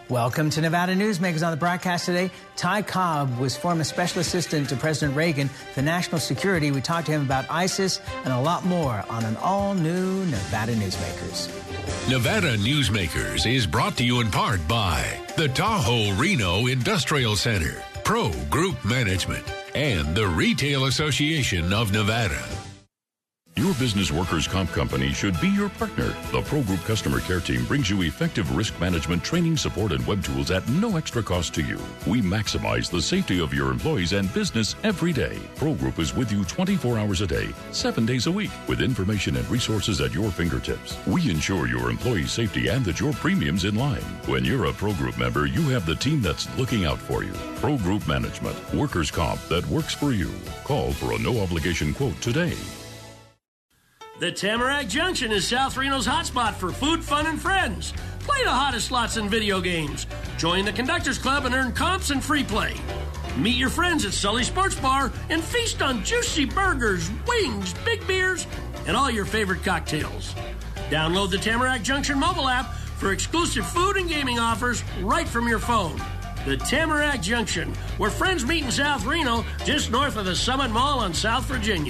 Welcome to Nevada Newsmakers. On the broadcast today, Ty Cobb was former special assistant to President Reagan for national security. We talked to him about ISIS and a lot more on an all-new Nevada Newsmakers. Nevada Newsmakers is brought to you in part by the Tahoe Reno Industrial Center, Pro Group Management, and the Retail Association of Nevada. Your business workers' comp company should be your partner. The Pro Group Customer Care Team brings you effective risk management, training, support, and web tools at no extra cost to you. We maximize the safety of your employees and business every day. Pro Group is with you 24 hours a day, 7 days a week, with information and resources at your fingertips. We ensure your employee safety and that your premium's in line. When you're a Pro Group member, you have the team that's looking out for you. Pro Group Management, workers' comp that works for you. Call for a no-obligation quote today. The Tamarack Junction is South Reno's hotspot for food, fun, and friends. Play the hottest slots and video games. Join the Conductors Club and earn comps and free play. Meet your friends at Sully Sports Bar and feast on juicy burgers, wings, big beers, and all your favorite cocktails. Download the Tamarack Junction mobile app for exclusive food and gaming offers right from your phone. The Tamarack Junction, where friends meet in South Reno, just north of the Summit Mall on South Virginia.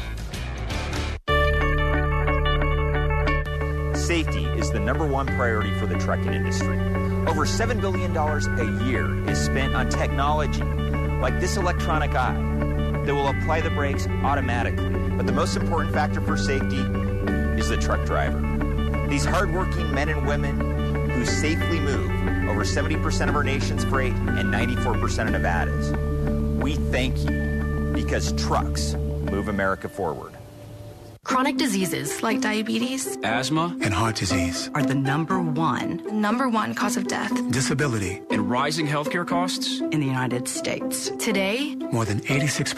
Safety is the number one priority for the trucking industry. Over $7 billion a year is spent on technology like this electronic eye that will apply the brakes automatically. But the most important factor for safety is the truck driver. These hardworking men and women who safely move over 70% of our nation's freight and 94% of Nevada's. We thank you because trucks move America forward. Chronic diseases like diabetes, asthma, and heart disease are the number one cause of death, disability, and rising healthcare costs in the United States. Today, more than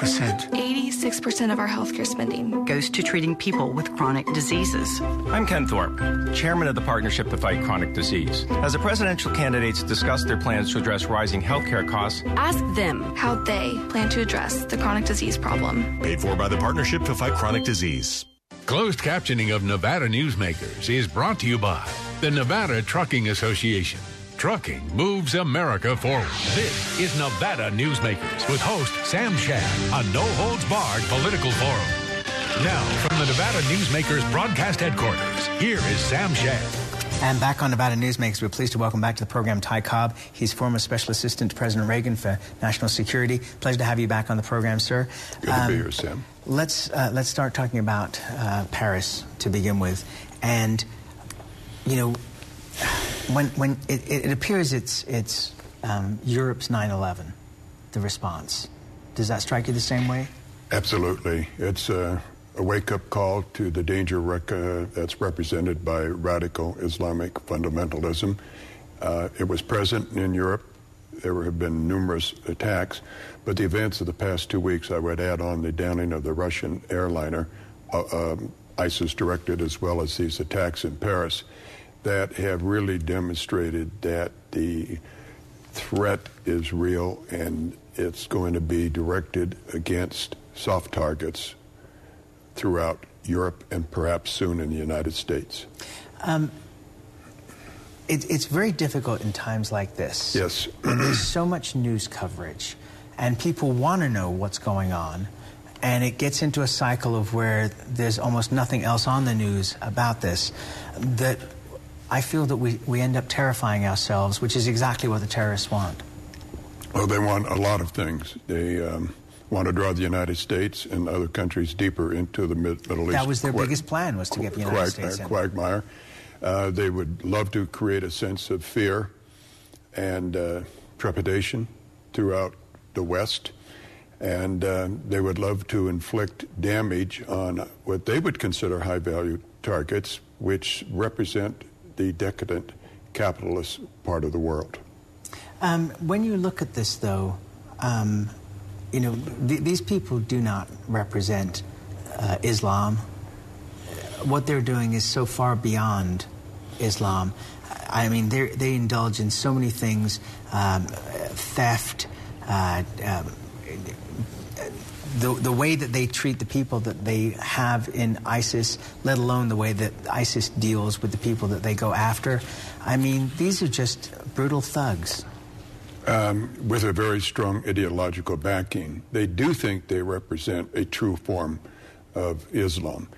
86% of our healthcare spending goes to treating people with chronic diseases. I'm Ken Thorpe, chairman of the Partnership to Fight Chronic Disease. As the presidential candidates discuss their plans to address rising healthcare costs, ask them how they plan to address the chronic disease problem. Paid for by the Partnership to Fight Chronic Disease. Closed captioning of Nevada Newsmakers is brought to you by the Nevada Trucking Association. Trucking moves America forward. This is Nevada Newsmakers with host Sam Shad, a no-holds-barred political forum. Now, from the Nevada Newsmakers broadcast headquarters, here is Sam Shad. And back on Nevada Newsmakers, we're pleased to welcome back to the program Ty Cobb. He's former special assistant to President Reagan for national security. Pleasure to have you back on the program, sir. Good to be here, Sam. Let's start talking about Paris to begin with. And, you know, when it appears it's Europe's 9/11, the response. Does that strike you the same way? Absolutely. It's a wake-up call to the danger that's represented by radical Islamic fundamentalism. It was present in Europe. There have been numerous attacks, but the events of the past 2 weeks, I would add on the downing of the Russian airliner, ISIS directed, as well as these attacks in Paris, that have really demonstrated that the threat is real and it's going to be directed against soft targets throughout Europe and perhaps soon in the United States. It's very difficult in times like this. Yes. When there's so much news coverage and people want to know what's going on, and it gets into a cycle of where there's almost nothing else on the news about this, that I feel that we end up terrifying ourselves, which is exactly what the terrorists want. Well, they want a lot of things. They want to draw the United States and other countries deeper into the Middle East. That was their biggest plan, was to get the United States in. Quagmire. They would love to create a sense of fear and trepidation throughout the West, and they would love to inflict damage on what they would consider high-value targets, which represent the decadent capitalist part of the world. When you look at this, though, you know, these people do not represent Islam. What they're doing is so far beyond Islam. I mean, they indulge in so many things, theft, the way that they treat the people that they have in ISIS, let alone the way that ISIS deals with the people that they go after. I mean, these are just brutal thugs. With a very strong ideological backing. They do think they represent a true form of Islam.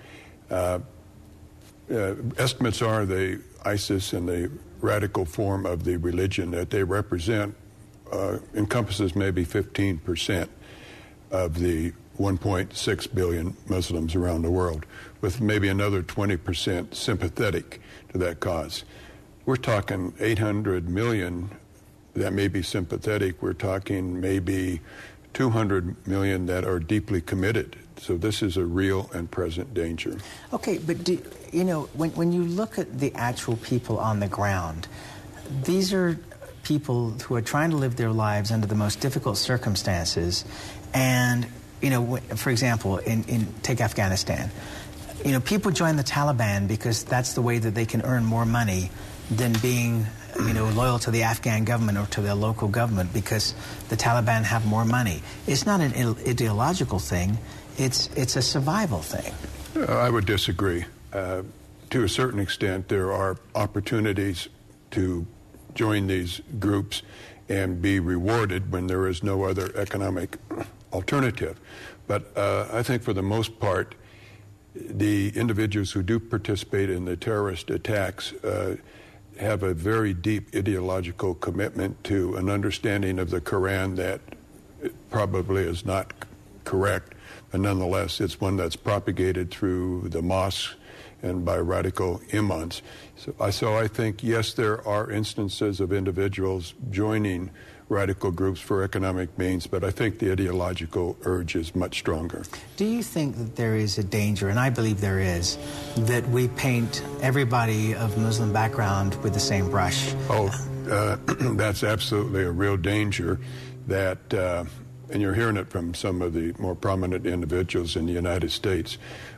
Estimates are the ISIS and the radical form of the religion that they represent encompasses maybe 15% of the 1.6 billion Muslims around the world, with maybe another 20% sympathetic to that cause. We're talking 800 million that may be sympathetic. We're talking maybe 200 million that are deeply committed. So this is a real and present danger. Okay, but when you look at the actual people on the ground, these are people who are trying to live their lives under the most difficult circumstances. And, for example, take Afghanistan. People join the Taliban because that's the way that they can earn more money than being loyal to the Afghan government or to their local government because the Taliban have more money. It's not an ideological thing. It's a survival thing. I would disagree. To a certain extent, there are opportunities to join these groups and be rewarded when there is no other economic alternative. But I think for the most part, the individuals who do participate in the terrorist attacks have a very deep ideological commitment to an understanding of the Quran that probably is not correct, but nonetheless it's one that's propagated through the mosques and by radical imams. So I think, yes, there are instances of individuals joining radical groups for economic means, but I think the ideological urge is much stronger. Do you think that there is a danger, and I believe there is, that we paint everybody of Muslim background with the same brush? That's absolutely a real danger that, and you're hearing it from some of the more prominent individuals in the United States,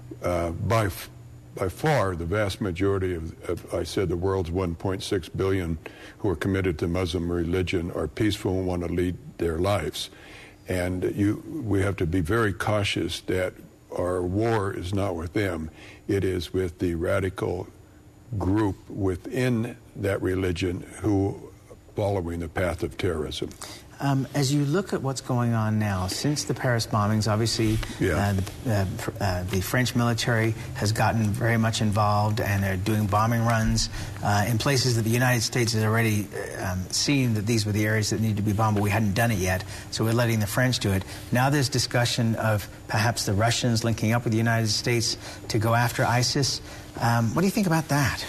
by far, the vast majority of, I said, the world's 1.6 billion who are committed to Muslim religion are peaceful and want to lead their lives. And we have to be very cautious that our war is not with them. It is with the radical group within that religion who are following the path of terrorism. As you look at what's going on now, since the Paris bombings, obviously the French military has gotten very much involved and are doing bombing runs in places that the United States has already seen that these were the areas that needed to be bombed, but we hadn't done it yet, so we're letting the French do it. Now there's discussion of perhaps the Russians linking up with the United States to go after ISIS. What do you think about that?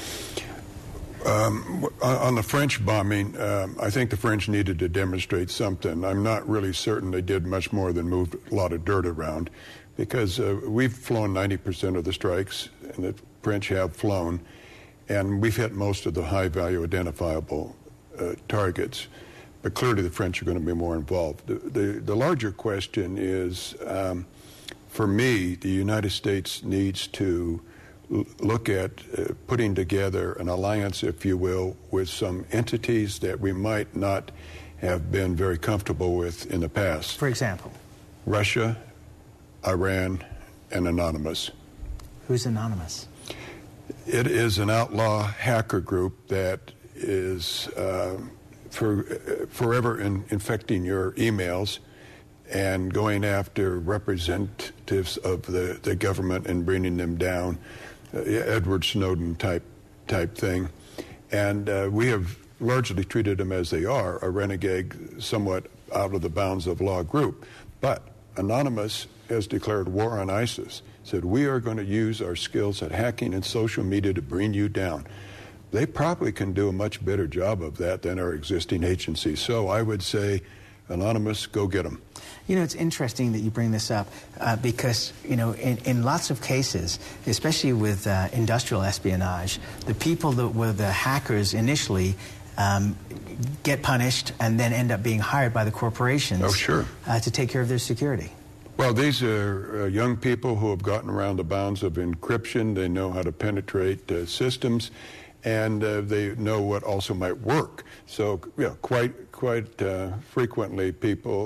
On the French bombing, I think the French needed to demonstrate something. I'm not really certain they did much more than move a lot of dirt around, because we've flown 90% of the strikes, and the French have flown, and we've hit most of the high-value identifiable targets. But clearly the French are going to be more involved. The larger question is, for me, the United States needs to look at putting together an alliance, if you will, with some entities that we might not have been very comfortable with in the past. For example? Russia, Iran, and Anonymous. Who's Anonymous? It is an outlaw hacker group that is forever infecting your emails and going after representatives of the government and bringing them down. Edward Snowden type thing. And we have largely treated them as they are, a renegade, somewhat out of the bounds of law group. But Anonymous has declared war on ISIS, said we are going to use our skills at hacking and social media to bring you down. They probably can do a much better job of that than our existing agencies. So I would say, Anonymous, go get them. You know, it's interesting that you bring this up because, you know, in lots of cases, especially with industrial espionage, the people that were the hackers initially get punished and then end up being hired by the corporations to take care of their security. Well, these are young people who have gotten around the bounds of encryption. They know how to penetrate systems, and they know what also might work. So, yeah, quite frequently people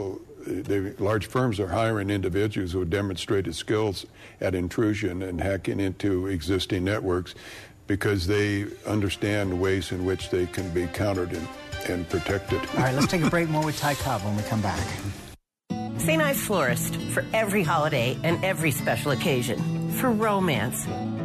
The large firms are hiring individuals who have demonstrated skills at intrusion and hacking into existing networks because they understand ways in which they can be countered and protected. All right, let's take a break. More with Ty Cobb when we come back. St. Ives Florist, for every holiday and every special occasion. For romance.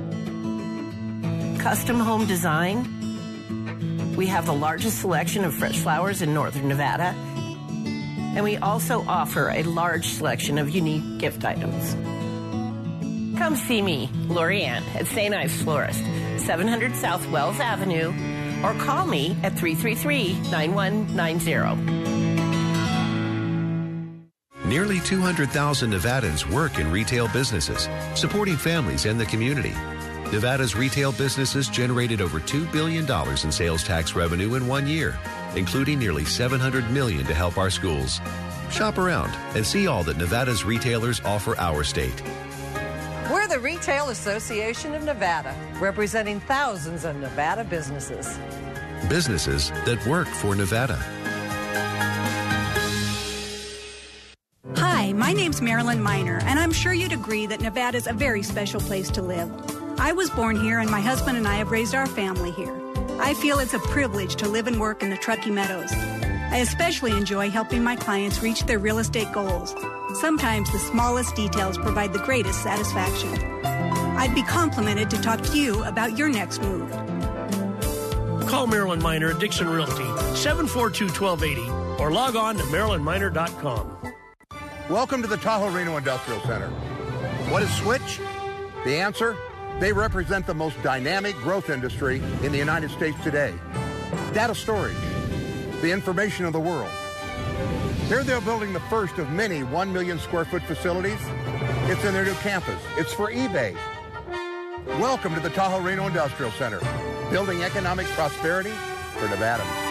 Custom home design. We have the largest selection of fresh flowers in northern Nevada. And we also offer a large selection of unique gift items. Come see me, Lorianne, at St. Ives Florist, 700 South Wells Avenue, or call me at 333-9190. Nearly 200,000 Nevadans work in retail businesses, supporting families and the community. Nevada's retail businesses generated over $2 billion in sales tax revenue in 1 year, including nearly $700 million to help our schools. Shop around and see all that Nevada's retailers offer our state. We're the Retail Association of Nevada, representing thousands of Nevada businesses. Businesses that work for Nevada. Hi, my name's Marilyn Miner, and I'm sure you'd agree that Nevada's a very special place to live. I was born here, and my husband and I have raised our family here. I feel it's a privilege to live and work in the Truckee Meadows. I especially enjoy helping my clients reach their real estate goals. Sometimes the smallest details provide the greatest satisfaction. I'd be complimented to talk to you about your next move. Call Marilyn Miner at Dixon Realty, 742-1280, or log on to MarilynMiner.com. Welcome to the Tahoe Reno Industrial Center. What is Switch? The answer? They represent the most dynamic growth industry in the United States today. Data storage, the information of the world. Here they're building the first of many 1 million square foot facilities. It's in their new campus. It's for eBay. Welcome to the Tahoe Reno Industrial Center, building economic prosperity for Nevadans.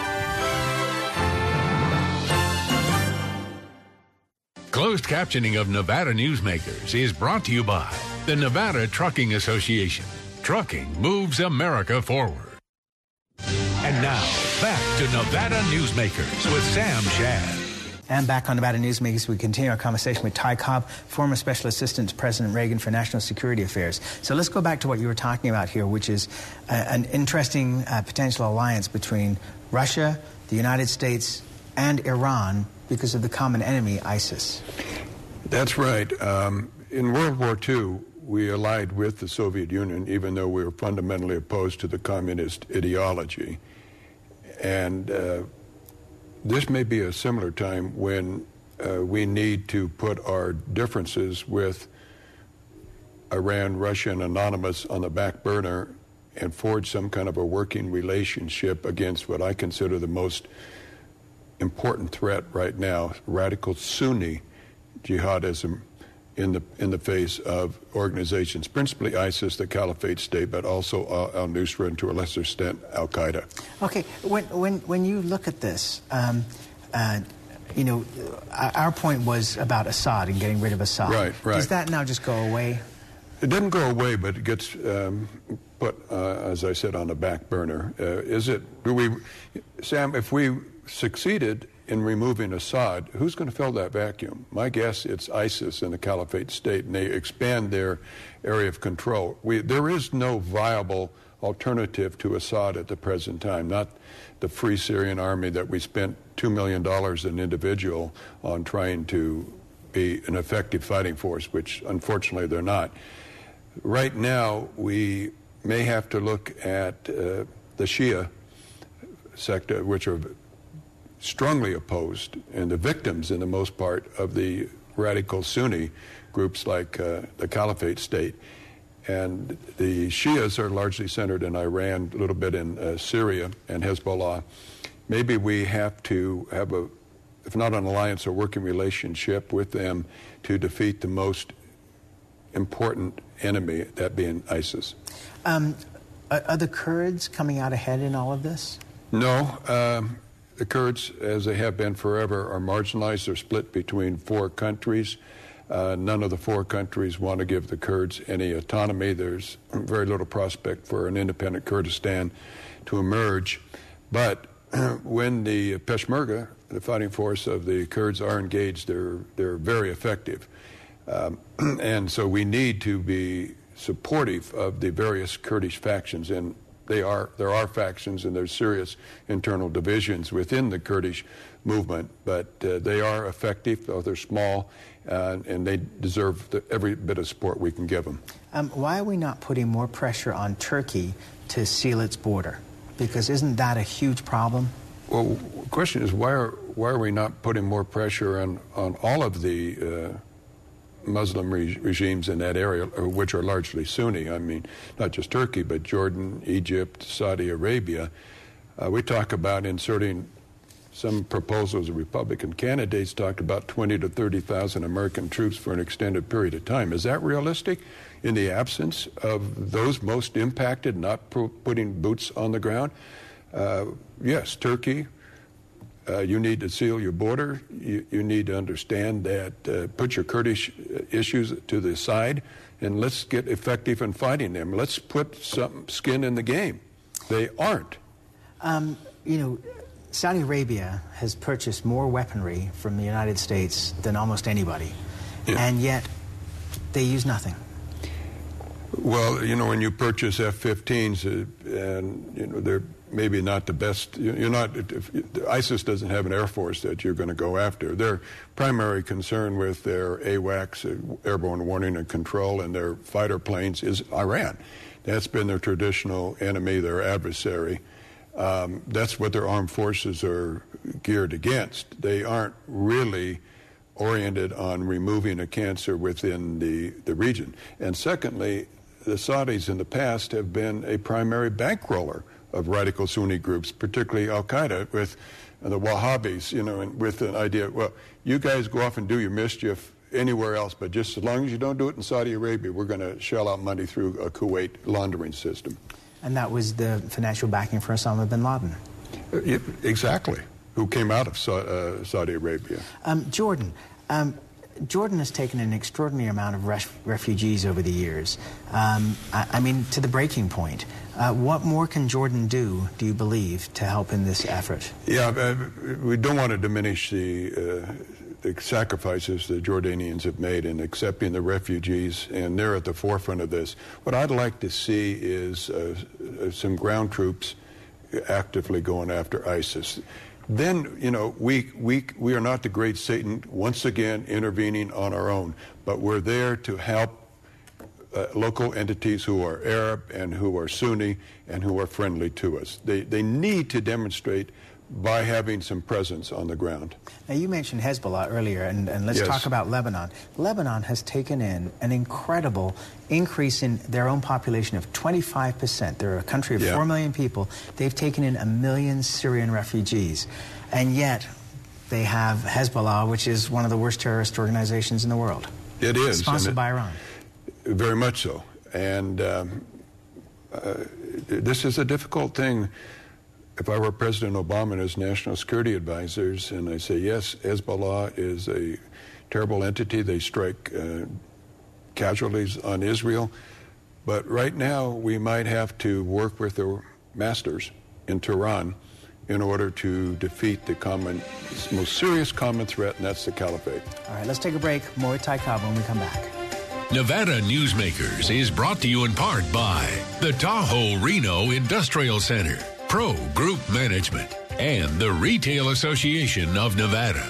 Closed captioning of Nevada Newsmakers is brought to you by the Nevada Trucking Association. Trucking moves America forward. And now, back to Nevada Newsmakers with Sam Shad. And back on Nevada Newsmakers, we continue our conversation with Ty Cobb, former Special Assistant to President Reagan for National Security Affairs. So let's go back to what you were talking about here, which is an interesting potential alliance between Russia, the United States, and Iran because of the common enemy, ISIS. That's right. In World War II, we allied with the Soviet Union, even though we were fundamentally opposed to the communist ideology. And this may be a similar time when we need to put our differences with Iran, Russia, and Anonymous on the back burner and forge some kind of a working relationship against what I consider the most important threat right now, radical Sunni jihadism in the face of organizations, principally ISIS, the Caliphate State, but also al-Nusra and to a lesser extent al-Qaeda. Okay, when you look at this, you know, our point was about Assad and getting rid of Assad. Right. Does that now just go away? It doesn't go away, but it gets put, as I said, on the back burner. Sam, if we succeeded in removing Assad, who's going to fill that vacuum? My guess, it's ISIS and the Caliphate State, and they expand their area of control. There is no viable alternative to Assad at the present time, not the Free Syrian Army that we spent $2 million an individual on trying to be an effective fighting force, which unfortunately they're not. Right now, we may have to look at the Shia sector, which are strongly opposed, and the victims, in the most part, of the radical Sunni groups like the Caliphate State. And the Shias are largely centered in Iran, a little bit in Syria and Hezbollah. Maybe we have to have if not an alliance, a working relationship with them to defeat the most important enemy, that being ISIS. Are the Kurds coming out ahead in all of this? No. The Kurds, as they have been forever, are marginalized. They're split between 4 countries. None of the 4 countries want to give the Kurds any autonomy. There's very little prospect for an independent Kurdistan to emerge. But when the Peshmerga, the fighting force of the Kurds, are engaged, they're very effective. And so we need to be supportive of the various Kurdish factions, and there are factions and there's serious internal divisions within the Kurdish movement, but they are effective, though they're small, and they deserve every bit of support we can give them. Why are we not putting more pressure on Turkey to seal its border? Because isn't that a huge problem? Well, the question is, why are we not putting more pressure on all of the Muslim regimes in that area, which are largely Sunni? I mean, not just Turkey, but Jordan, Egypt, Saudi Arabia. We talk about inserting some proposals of Republican candidates talked about 20 to 30,000 American troops for an extended period of time. Is that realistic in the absence of those most impacted not putting boots on the ground? Yes, Turkey, you need to seal your border. You need to understand that, put your Kurdish issues to the side, and let's get effective in fighting them. Let's put some skin in the game. They aren't. Saudi Arabia has purchased more weaponry from the United States than almost anybody, and yet they use nothing. Well, when you purchase F-15s, and they're maybe not the best. ISIS doesn't have an air force that you're going to go after. Their primary concern with their AWACS, airborne warning and control, and their fighter planes is Iran. That's been their traditional enemy, their adversary. That's what their armed forces are geared against. They aren't really oriented on removing a cancer within the region. And secondly, the Saudis in the past have been a primary bankroller of radical Sunni groups, particularly Al-Qaeda, with the Wahhabis, and with an idea, well, you guys go off and do your mischief anywhere else, but just as long as you don't do it in Saudi Arabia, we're going to shell out money through a Kuwait laundering system. And that was the financial backing for Osama bin Laden. Exactly, who came out of Saudi Arabia. Jordan. Jordan has taken an extraordinary amount of refugees over the years. To the breaking point. What more can Jordan do you believe, to help in this effort? Yeah, we don't want to diminish the sacrifices the Jordanians have made in accepting the refugees, and they're at the forefront of this. What I'd like to see is some ground troops actively going after ISIS. Then, we are not the great Satan, once again, intervening on our own, but we're there to help local entities who are Arab and who are Sunni and who are friendly to us. They need to demonstrate by having some presence on the ground. Now, you mentioned Hezbollah earlier, and let's talk about Lebanon. Lebanon has taken in an incredible increase in their own population of 25%. They're a country of 4 million people. They've taken in 1 million Syrian refugees, and yet they have Hezbollah, which is one of the worst terrorist organizations in the world. It is. Sponsored by Iran. Very much so. And this is a difficult thing. If I were President Obama and his national security advisors, and I say, yes, Hezbollah is a terrible entity. They strike casualties on Israel. But right now, we might have to work with their masters in Tehran in order to defeat the most serious common threat, and that's the caliphate. All right, let's take a break. More with Ty Cobb when we come back. Nevada Newsmakers is brought to you in part by the Tahoe Reno Industrial Center, Pro Group Management, and the Retail Association of Nevada.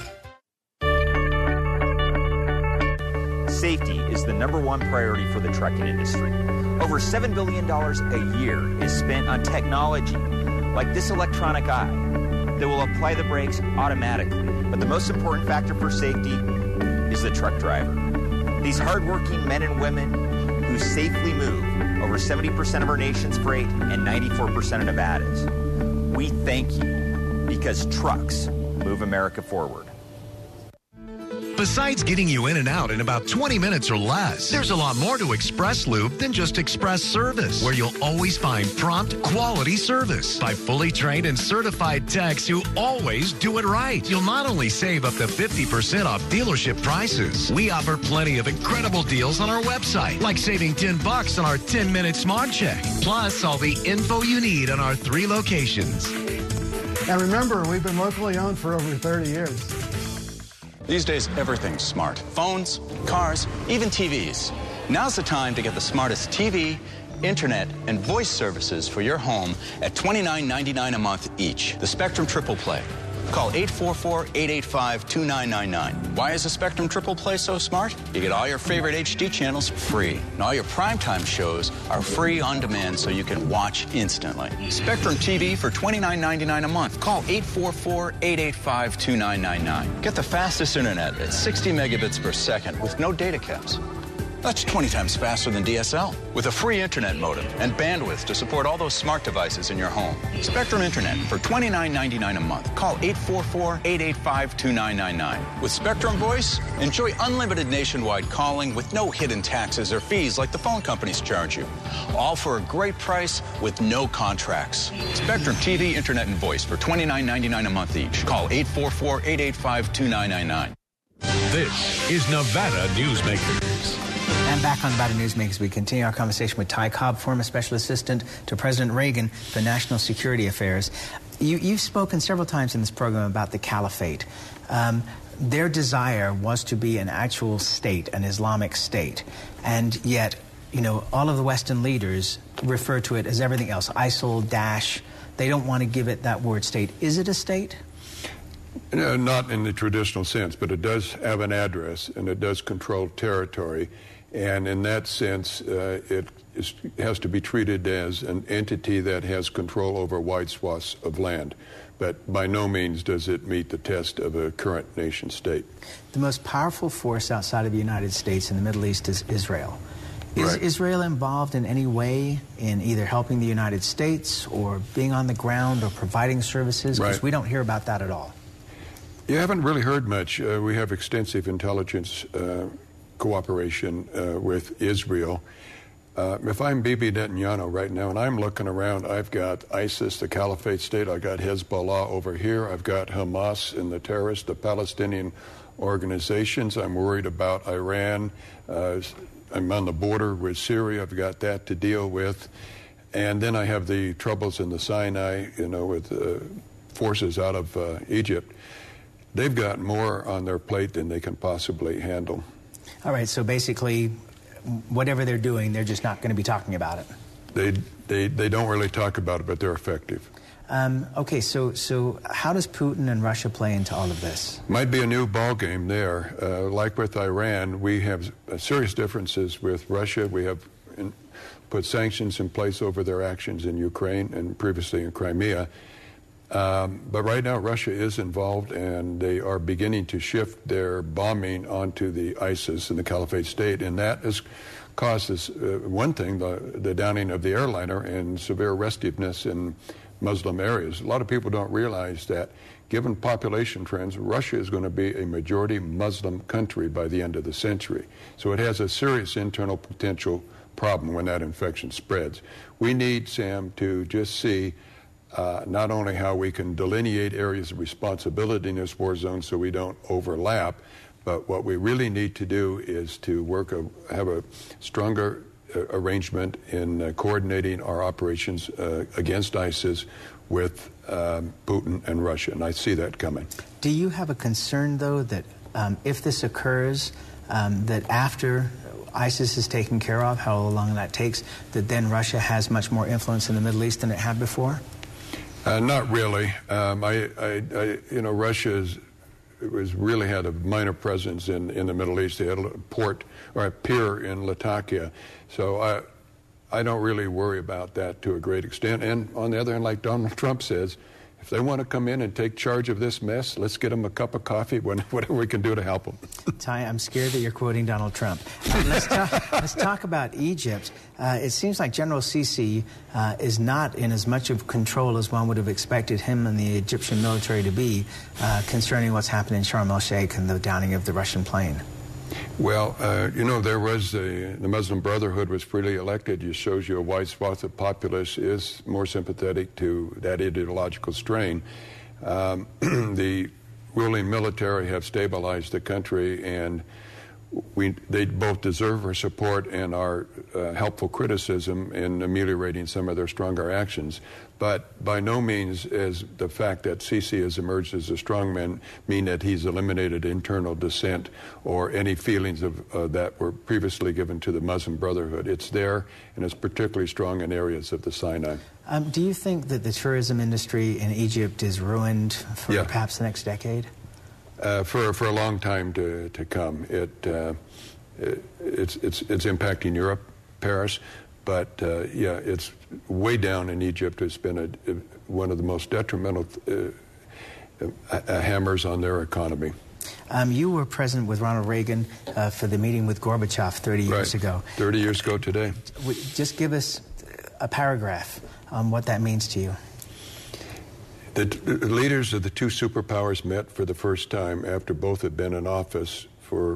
Safety is the #1 priority for the trucking industry. Over $7 billion a year is spent on technology like this electronic eye that will apply the brakes automatically. But the most important factor for safety is the truck driver. These hardworking men and women who safely move over 70% of our nation's freight and 94% of Nevada's. We thank you because trucks move America forward. Besides getting you in and out in about 20 minutes or less, there's a lot more to Express Loop than just express service, where you'll always find prompt, quality service by fully trained and certified techs who always do it right. You'll not only save up to 50% off dealership prices, we offer plenty of incredible deals on our website, like saving $10 on our 10-minute smart check, plus all the info you need on our 3 locations. And remember, we've been locally owned for over 30 years. These days, everything's smart. Phones, cars, even TVs. Now's the time to get the smartest TV, internet, and voice services for your home at $29.99 a month each. The Spectrum Triple Play. Call 844-885-2999. Why is the Spectrum Triple Play so smart? You get all your favorite HD channels free, and all your primetime shows are free on demand so you can watch instantly. Spectrum TV for $29.99 a month. Call 844-885-2999. Get the fastest internet at 60 megabits per second with no data caps. That's 20 times faster than DSL, with a free internet modem and bandwidth to support all those smart devices in your home. Spectrum Internet for $29.99 a month. Call 844-885-2999. With Spectrum Voice, enjoy unlimited nationwide calling with no hidden taxes or fees like the phone companies charge you. All for a great price with no contracts. Spectrum TV, Internet, and Voice for $29.99 a month each. Call 844-885-2999. This is Nevada Newsmakers. And back on Nevada Newsmakers, we continue our conversation with Ty Cobb, former Special Assistant to President Reagan for National Security Affairs. You've spoken several times in this program about the caliphate. Their desire was to be an actual state, an Islamic state. And yet, you know, all of the Western leaders refer to it as everything else, ISIL, Daesh. They don't want to give it that word state. Is it a state? No, not in the traditional sense, but it does have an address and it does control territory. And in that sense, it has to be treated as an entity that has control over wide swaths of land. But by no means does it meet the test of a current nation state. The most powerful force outside of the United States in the Middle East is Israel. Is Israel involved in any way in either helping the United States or being on the ground or providing services? Because we don't hear about that at all. You haven't really heard much. We have extensive intelligence cooperation with Israel. If I'm Bibi Netanyahu right now and I'm looking around, I've got ISIS, the Caliphate State, I've got Hezbollah over here, I've got Hamas and the terrorists, the Palestinian organizations. I'm worried about Iran. I'm on the border with Syria. I've got that to deal with. And then I have the troubles in the Sinai, you know, with forces out of Egypt. They've got more on their plate than they can possibly handle. All right, so basically, whatever they're doing, they're just not going to be talking about it. They don't really talk about it, but they're effective. Okay, so how does Putin and Russia play into all of this? Might be a new ball game there. Like with Iran, we have serious differences with Russia. We have put sanctions in place over their actions in Ukraine and previously in Crimea. But right now, Russia is involved, and they are beginning to shift their bombing onto the ISIS and the Caliphate State, and that has caused this, one thing, the downing of the airliner and severe restiveness in Muslim areas. A lot of people don't realize that, given population trends, Russia is going to be a majority Muslim country by the end of the century. So it has a serious internal potential problem when that infection spreads. We need, Sam, to just see not only how we can delineate areas of responsibility in this war zone so we don't overlap, but what we really need to do is to have a stronger arrangement in coordinating our operations against ISIS with Putin and Russia, and I see that coming. Do you have a concern, though, that if this occurs, that after ISIS is taken care of, how long that takes, that then Russia has much more influence in the Middle East than it had before? Not really. You know, Russia really had a minor presence in the Middle East. They had a port or a pier in Latakia. So I don't really worry about that to a great extent. And on the other hand, like Donald Trump says, if they want to come in and take charge of this mess, let's get them a cup of coffee, whatever we can do to help them. Ty, I'm scared that you're quoting Donald Trump. Let's talk about Egypt. It seems like General Sisi is not in as much of control as one would have expected him and the Egyptian military to be concerning what's happened in Sharm el-Sheikh and the downing of the Russian plane. Well, you know, there was the Muslim Brotherhood was freely elected. It shows you a wide swath of populace is more sympathetic to that ideological strain. The ruling military have stabilized the country, and they both deserve our support and our helpful criticism in ameliorating some of their stronger actions. But by no means is the fact that Sisi has emerged as a strongman mean that he's eliminated internal dissent or any feelings of that were previously given to the Muslim Brotherhood. It's there, and it's particularly strong in areas of the Sinai. Do you think that the tourism industry in Egypt is ruined for perhaps the next decade? For a long time to come. It's impacting Europe, Paris, but it's way down in Egypt. It's been one of the most detrimental hammers on their economy. You were present with Ronald Reagan for the meeting with Gorbachev 30 years ago. 30 years ago today. Just give us a paragraph on what that means to you. The leaders of the two superpowers met for the first time after both had been in office for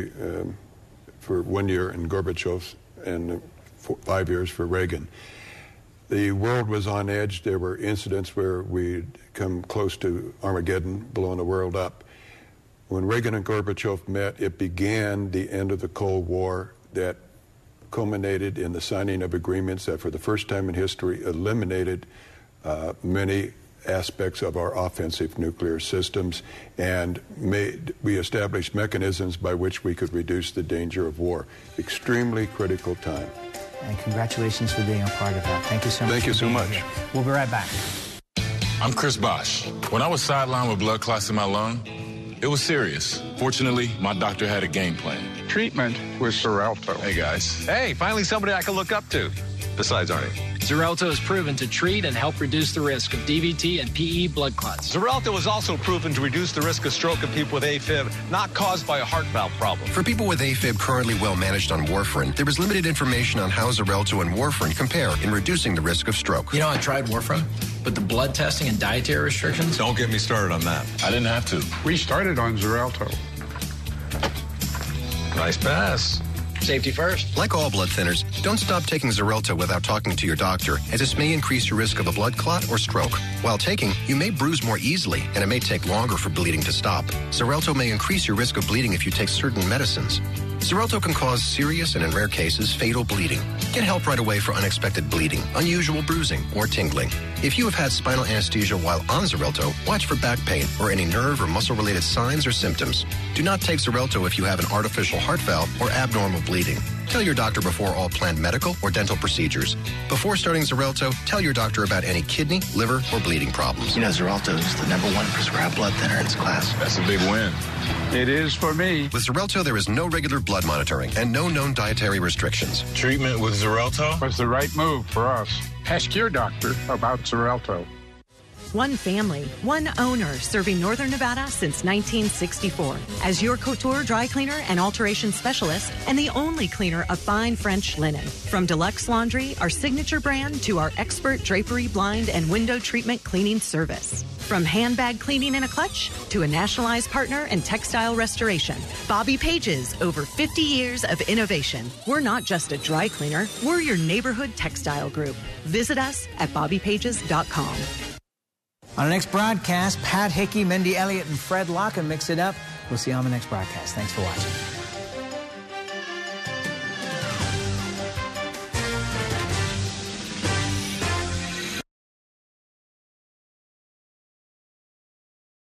1 year in Gorbachev and 5 years for Reagan. The world was on edge. There were incidents where we'd come close to Armageddon, blowing the world up. When Reagan and Gorbachev met, it began the end of the Cold War that culminated in the signing of agreements that for the first time in history eliminated many aspects of our offensive nuclear systems, and we established mechanisms by which we could reduce the danger of war. Extremely critical time. And congratulations for being a part of that. Thank you so much. Thank you so much. Here. We'll be right back. I'm Chris Bosch. When I was sidelined with blood clots in my lung, it was serious. Fortunately, my doctor had a game plan. Treatment with Xarelto. Hey, guys. Hey, finally somebody I can look up to. Besides Arnie. Xarelto is proven to treat and help reduce the risk of DVT and PE blood clots. Xarelto is also proven to reduce the risk of stroke in people with AFib, not caused by a heart valve problem. For people with AFib currently well managed on warfarin, there is limited information on how Xarelto and warfarin compare in reducing the risk of stroke. You know, I tried warfarin, but the blood testing and dietary restrictions... Don't get me started on that. I didn't have to. We started on Xarelto. Nice pass. Safety first. Like all blood thinners, don't stop taking Xarelto without talking to your doctor, as this may increase your risk of a blood clot or stroke. While taking, you may bruise more easily, and it may take longer for bleeding to stop. Xarelto may increase your risk of bleeding if you take certain medicines. Xarelto can cause serious and, in rare cases, fatal bleeding. Get help right away for unexpected bleeding, unusual bruising, or tingling. If you have had spinal anesthesia while on Xarelto, watch for back pain or any nerve or muscle-related signs or symptoms. Do not take Xarelto if you have an artificial heart valve or abnormal bleeding. Tell your doctor before all planned medical or dental procedures. Before starting Xarelto, tell your doctor about any kidney, liver, or bleeding problems. You know, Xarelto is the #1 prescribed blood thinner in its class. That's a big win. It is for me. With Xarelto, there is no regular blood monitoring and no known dietary restrictions. Treatment with Xarelto Was the right move for us. Ask your doctor about Xarelto. One family, one owner, serving Northern Nevada since 1964. As your couture dry cleaner and alteration specialist, and the only cleaner of fine French linen. From Deluxe Laundry, our signature brand, to our expert drapery, blind, and window treatment cleaning service. From handbag cleaning in a clutch to a nationalized partner in textile restoration. Bobby Pages, over 50 years of innovation. We're not just a dry cleaner, we're your neighborhood textile group. Visit us at bobbypages.com. On the next broadcast, Pat Hickey, Mindy Elliott, and Fred Locke mix it up. We'll see you on the next broadcast. Thanks for watching.